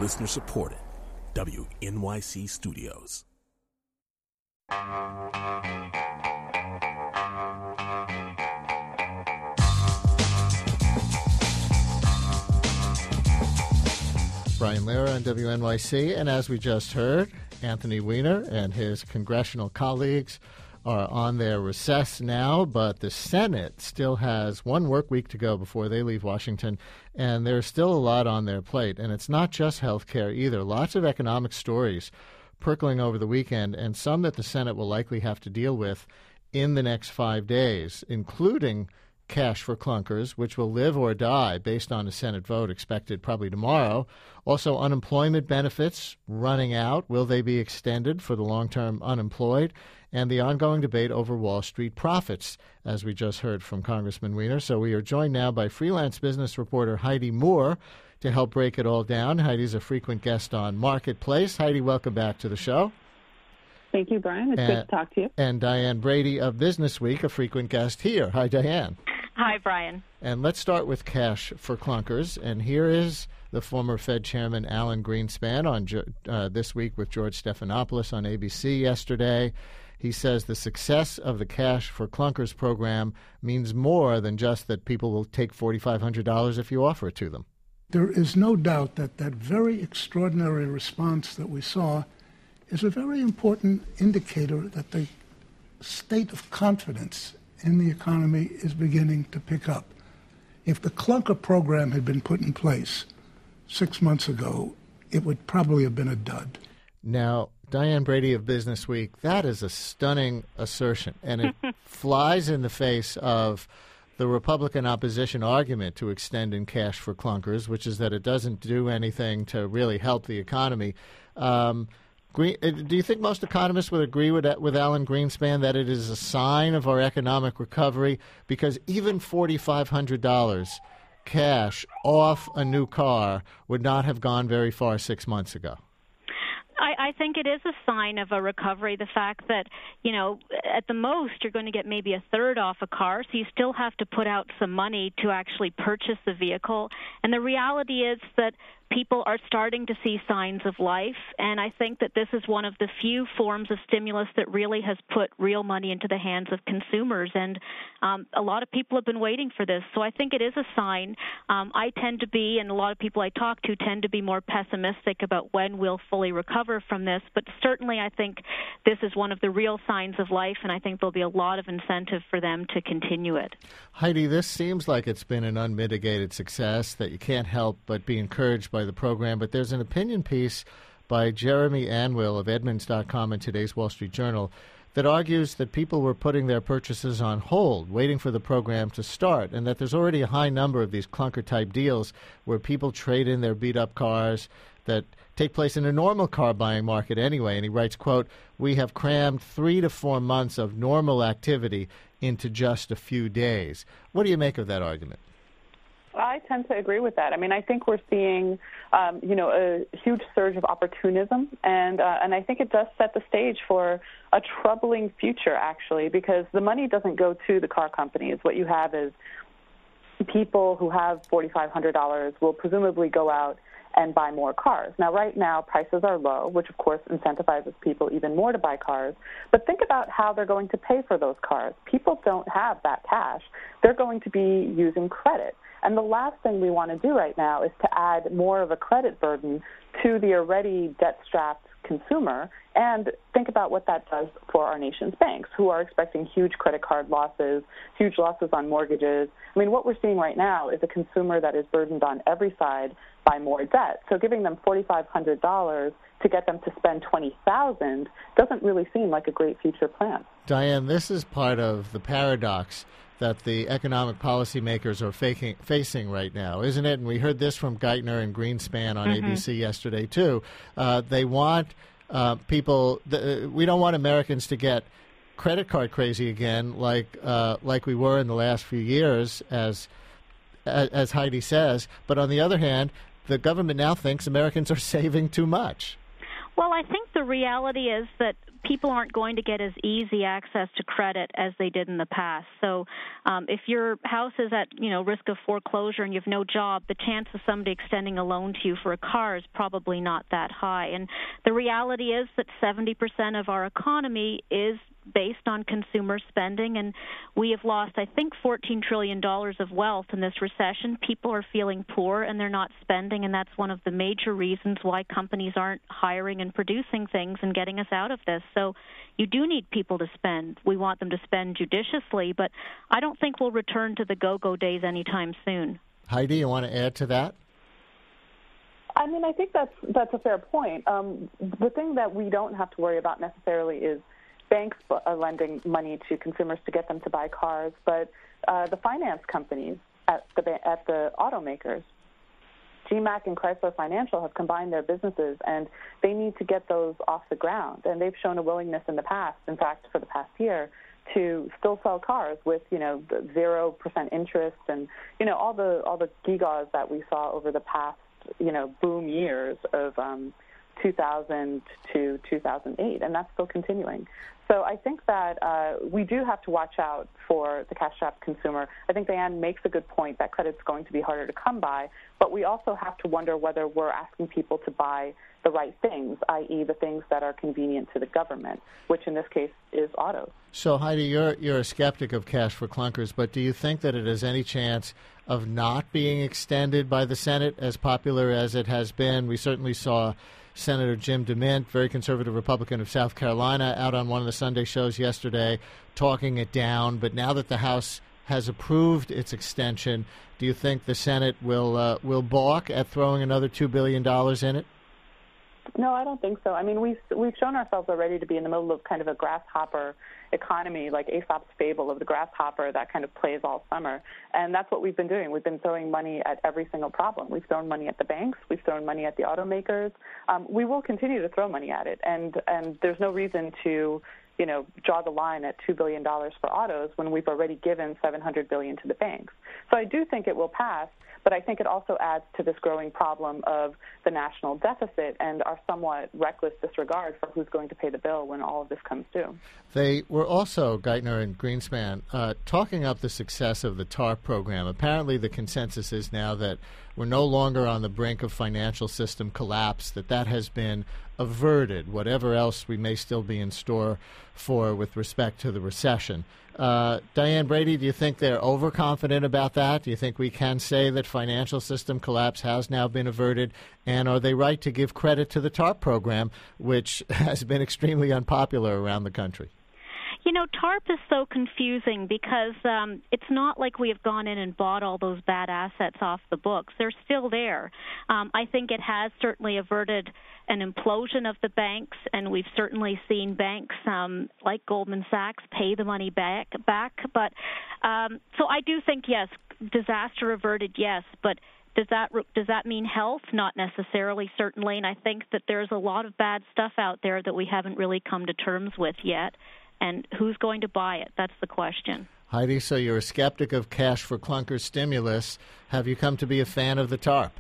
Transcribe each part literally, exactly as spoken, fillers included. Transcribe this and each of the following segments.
Listener supported. W N Y C Studios. Brian Lehrer on W N Y C, and as we just heard, Anthony Weiner and his congressional colleagues are on their recess now, but the Senate still has one work week to go before they leave Washington, and there's still a lot on their plate. And it's not just health care either. Lots of economic stories percolating over the weekend, and some that the Senate will likely have to deal with in the next five days, including cash for clunkers, which will live or die based on a Senate vote expected probably tomorrow. Also, unemployment benefits running out. Will they be extended for the long-term unemployed? And the ongoing debate over Wall Street profits, as we just heard from Congressman Weiner. So we are joined now by freelance business reporter Heidi Moore to help break it all down. Heidi's a frequent guest on Marketplace. Heidi, welcome back to the show. Thank you, Brian. It's and, good to talk to you. And Diane Brady of Business Week, a frequent guest here. Hi, Diane. Hi, Brian. And let's start with cash for clunkers. And here is the former Fed Chairman Alan Greenspan on uh, This Week with George Stephanopoulos on A B C yesterday. He says the success of the Cash for Clunkers program means more than just that people will take four thousand five hundred dollars if you offer it to them. There is no doubt that that very extraordinary response that we saw is a very important indicator that the state of confidence in the economy is beginning to pick up. If the clunker program had been put in place six months ago, it would probably have been a dud. Now, Diane Brady of Business Week, that is a stunning assertion, and it flies in the face of the Republican opposition argument to extending cash for clunkers, which is that it doesn't do anything to really help the economy. Um, Green, do you think most economists would agree with with Alan Greenspan that it is a sign of our economic recovery? Because even four thousand five hundred dollars cash off a new car would not have gone very far six months ago. I, I think it is a sign of a recovery, the fact that, you know, at the most you're going to get maybe a third off a car, so you still have to put out some money to actually purchase the vehicle. And the reality is that people are starting to see signs of life, and I think that this is one of the few forms of stimulus that really has put real money into the hands of consumers, and um, a lot of people have been waiting for this, so I think it is a sign. Um, I tend to be, and a lot of people I talk to tend to be more pessimistic about when we'll fully recover from this, but certainly I think this is one of the real signs of life, and I think there'll be a lot of incentive for them to continue it. Heidi, this seems like it's been an unmitigated success that you can't help but be encouraged by the program, but there's an opinion piece by Jeremy Anwyl of Edmunds dot com in today's Wall Street Journal that argues that people were putting their purchases on hold, waiting for the program to start, and that there's already a high number of these clunker-type deals where people trade in their beat-up cars that take place in a normal car buying market anyway. And he writes, quote, "We have crammed three to four months of normal activity into just a few days." What do you make of that argument? I tend to agree with that. I mean, I think we're seeing, um, you know, a huge surge of opportunism, and uh, and I think it does set the stage for a troubling future, actually, because the money doesn't go to the car companies. What you have is people who have four thousand five hundred dollars will presumably go out and buy more cars. Now, right now, prices are low, which, of course, incentivizes people even more to buy cars. But think about how they're going to pay for those cars. People don't have that cash. They're going to be using credit. And the last thing we want to do right now is to add more of a credit burden to the already debt-strapped consumer. And think about what that does for our nation's banks, who are expecting huge credit card losses, huge losses on mortgages. I mean, what we're seeing right now is a consumer that is burdened on every side by more debt. So giving them four thousand five hundred dollars to get them to spend twenty thousand dollars doesn't really seem like a great future plan. Diane, this is part of the paradox that the economic policymakers are faking, facing right now, isn't it? And we heard this from Geithner and Greenspan on mm-hmm. A B C yesterday, too. Uh, they want uh, people, the, we don't want Americans to get credit card crazy again like uh, like we were in the last few years, as, as as Heidi says. But on the other hand, the government now thinks Americans are saving too much. Well, I think the reality is that people aren't going to get as easy access to credit as they did in the past. So um, if your house is at, you know, risk of foreclosure and you have no job, the chance of somebody extending a loan to you for a car is probably not that high. And the reality is that seventy percent of our economy is based on consumer spending, and we have lost, I think, fourteen trillion dollars of wealth in this recession. People are feeling poor, and they're not spending, and that's one of the major reasons why companies aren't hiring and producing things and getting us out of this. So you do need people to spend. We want them to spend judiciously, but I don't think we'll return to the go-go days anytime soon. Heidi, you want to add to that? I mean, I think that's that's a fair point. Um, the thing that we don't have to worry about necessarily is banks are lending money to consumers to get them to buy cars, but uh, the finance companies at the at the automakers, G MAC and Chrysler Financial, have combined their businesses, and they need to get those off the ground. And they've shown a willingness in the past, in fact, for the past year, to still sell cars with, you know, zero percent interest and, you know, all the all the gewgaws that we saw over the past, you know, boom years of um, two thousand to two thousand eight, and that's still continuing. So I think that uh, we do have to watch out for the cash-strapped consumer. I think Diane makes a good point that credit's going to be harder to come by, but we also have to wonder whether we're asking people to buy the right things, that is the things that are convenient to the government, which in this case is autos. So, Heidi, you're, you're a skeptic of cash for clunkers, but do you think that it has any chance of not being extended by the Senate, as popular as it has been? We certainly saw Senator Jim DeMint, very conservative Republican of South Carolina, out on one of the Sunday shows yesterday talking it down. But now that the House has approved its extension, do you think the Senate will uh, will balk at throwing another two billion dollars in it? No, I don't think so. I mean, we've, we've shown ourselves already to be in the middle of kind of a grasshopper economy, like Aesop's fable of the grasshopper that kind of plays all summer. And that's what we've been doing. We've been throwing money at every single problem. We've thrown money at the banks. We've thrown money at the automakers. Um, we will continue to throw money at it. And, and there's no reason to, you know, draw the line at two billion dollars for autos when we've already given seven hundred billion dollars to the banks. So I do think it will pass. But I think it also adds to this growing problem of the national deficit and our somewhat reckless disregard for who's going to pay the bill when all of this comes due. They were also, Geithner and Greenspan, uh, talking up the success of the TARP program. Apparently the consensus is now that we're no longer on the brink of financial system collapse, that that has been averted, whatever else we may still be in store for with respect to the recession. Uh, Diane Brady, do you think they're overconfident about that? Do you think we can say that financial system collapse has now been averted? And are they right to give credit to the TARP program, which has been extremely unpopular around the country? You know, TARP is so confusing because um, it's not like we have gone in and bought all those bad assets off the books. They're still there. Um, I think it has certainly averted an implosion of the banks, and we've certainly seen banks um, like Goldman Sachs pay the money back. back. But um, so I do think, yes, disaster averted, yes, but Does that does that mean health? Not necessarily, certainly. And I think that there's a lot of bad stuff out there that we haven't really come to terms with yet. And who's going to buy it? That's the question. Heidi, so you're a skeptic of cash for clunkers stimulus. Have you come to be a fan of the TARP?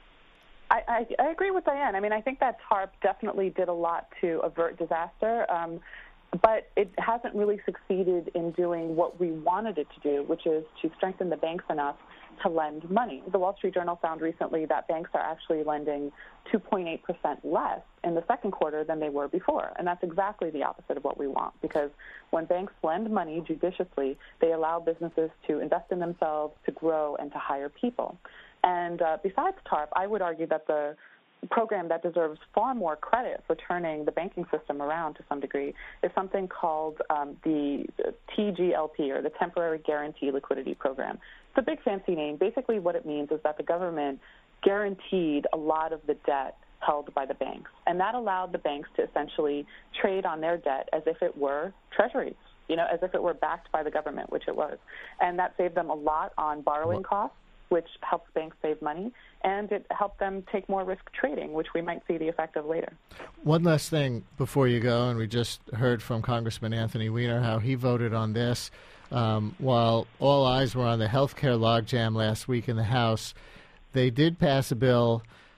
I, I, I agree with Diane. I mean, I think that TARP definitely did a lot to avert disaster. Um, But it hasn't really succeeded in doing what we wanted it to do, which is to strengthen the banks enough to lend money. The Wall Street Journal found recently that banks are actually lending two point eight percent less in the second quarter than they were before. And that's exactly the opposite of what we want, because when banks lend money judiciously, they allow businesses to invest in themselves, to grow, and to hire people. And uh, besides TARP, I would argue that the program that deserves far more credit for turning the banking system around to some degree is something called um, the T G L P, or the Temporary Guarantee Liquidity Program. It's a big fancy name. Basically what it means is that the government guaranteed a lot of the debt held by the banks, and that allowed the banks to essentially trade on their debt as if it were treasuries, you know, as if it were backed by the government, which it was. And that saved them a lot on borrowing costs, which helps banks save money, and it helped them take more risk trading, which we might see the effect of later. One last thing before you go, and we just heard from Congressman Anthony Weiner how he voted on this. Um, while all eyes were on the health care logjam last week in the House, they did pass a bill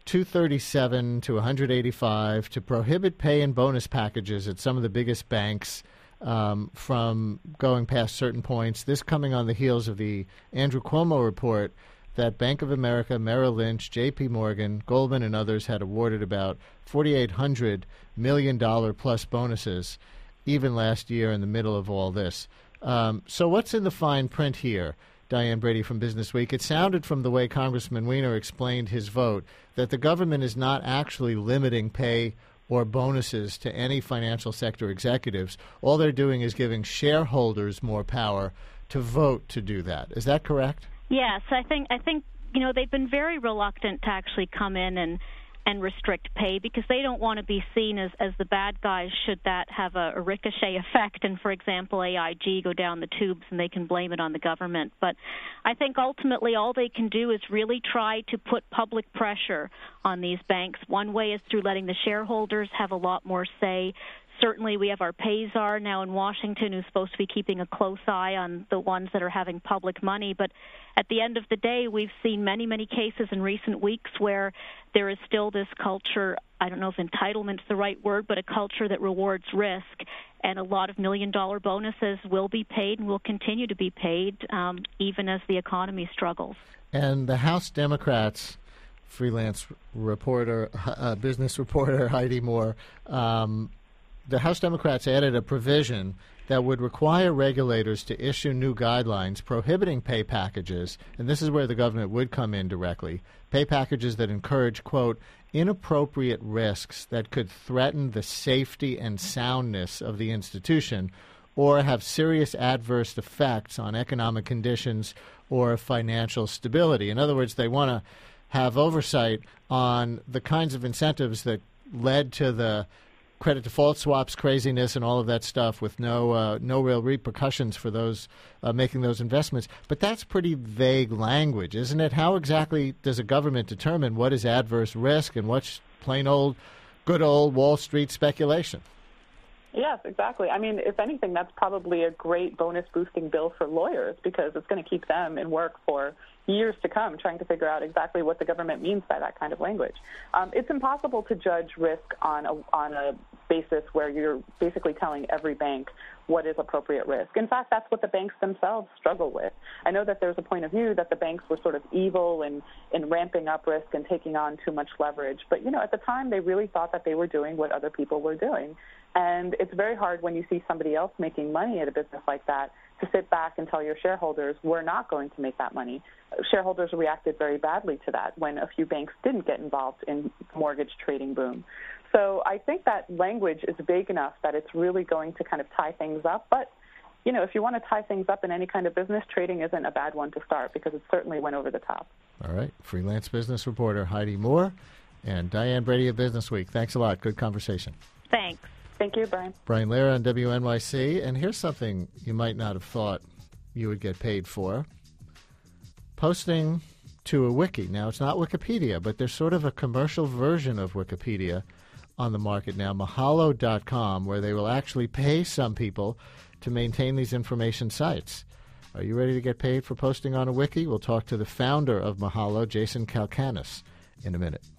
two thirty-seven to one eighty-five to prohibit pay and bonus packages at some of the biggest banks um, from going past certain points. This coming on the heels of the Andrew Cuomo report that Bank of America, Merrill Lynch, J P Morgan, Goldman, and others had awarded about four thousand eight hundred million dollars plus bonuses even last year in the middle of all this. Um, so what's in the fine print here, Diane Brady from Business Week? It sounded from the way Congressman Wiener explained his vote that the government is not actually limiting pay or bonuses to any financial sector executives. All they're doing is giving shareholders more power to vote to do that. Is that correct? Yes, I think I think you know they've been very reluctant to actually come in and and restrict pay because they don't want to be seen as, as the bad guys should that have a, a ricochet effect and, for example, A I G go down the tubes and they can blame it on the government. But I think ultimately all they can do is really try to put public pressure on these banks. One way is through letting the shareholders have a lot more say. Certainly we have our Payzar now in Washington who's supposed to be keeping a close eye on the ones that are having public money. But at the end of the day, we've seen many, many cases in recent weeks where there is still this culture, I don't know if entitlement's the right word, but a culture that rewards risk. And a lot of million-dollar bonuses will be paid and will continue to be paid um, even as the economy struggles. And the House Democrats, freelance reporter, uh, business reporter Heidi Moore, um, the House Democrats added a provision that would require regulators to issue new guidelines prohibiting pay packages, and this is where the government would come in directly, pay packages that encourage, quote, inappropriate risks that could threaten the safety and soundness of the institution or have serious adverse effects on economic conditions or financial stability. In other words, they want to have oversight on the kinds of incentives that led to the credit default swaps craziness and all of that stuff with no uh, no real repercussions for those uh, making those investments. But that's pretty vague language, isn't it? How exactly does a government determine what is adverse risk and what's plain old, good old Wall Street speculation? Yes, exactly. I mean, if anything, that's probably a great bonus-boosting bill for lawyers because it's going to keep them in work for years to come trying to figure out exactly what the government means by that kind of language. Um, it's impossible to judge risk on a, on a basis where you're basically telling every bank what is appropriate risk. In fact, that's what the banks themselves struggle with. I know that there's a point of view that the banks were sort of evil in, in ramping up risk and taking on too much leverage. But, you know, at the time, they really thought that they were doing what other people were doing. And it's very hard when you see somebody else making money at a business like that to sit back and tell your shareholders, we're not going to make that money. Shareholders reacted very badly to that when a few banks didn't get involved in mortgage trading boom. So I think that language is vague enough that it's really going to kind of tie things up. But, you know, if you want to tie things up in any kind of business, trading isn't a bad one to start because it certainly went over the top. All right. Freelance business reporter Heidi Moore and Diane Brady of Business Week. Thanks a lot. Good conversation. Thanks. Thank you, Brian. Brian Lehrer on W N Y C. And here's something you might not have thought you would get paid for. Posting to a wiki. Now, it's not Wikipedia, but there's sort of a commercial version of Wikipedia on the market now, Mahalo dot com, where they will actually pay some people to maintain these information sites. Are you ready to get paid for posting on a wiki? We'll talk to the founder of Mahalo, Jason Calacanis, in a minute.